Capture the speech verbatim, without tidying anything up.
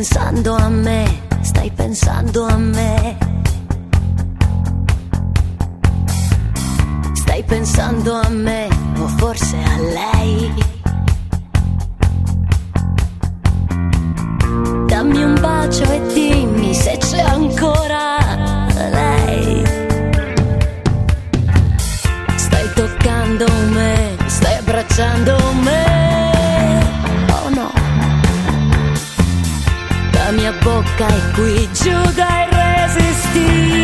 pensando a me, stai pensando a me. Stai pensando a me o forse a lei. Dammi un bacio e dimmi se c'è ancora lei. Stai toccando me, stai abbracciando me. Oh no, la mia bocca è qui giù da irresistibile.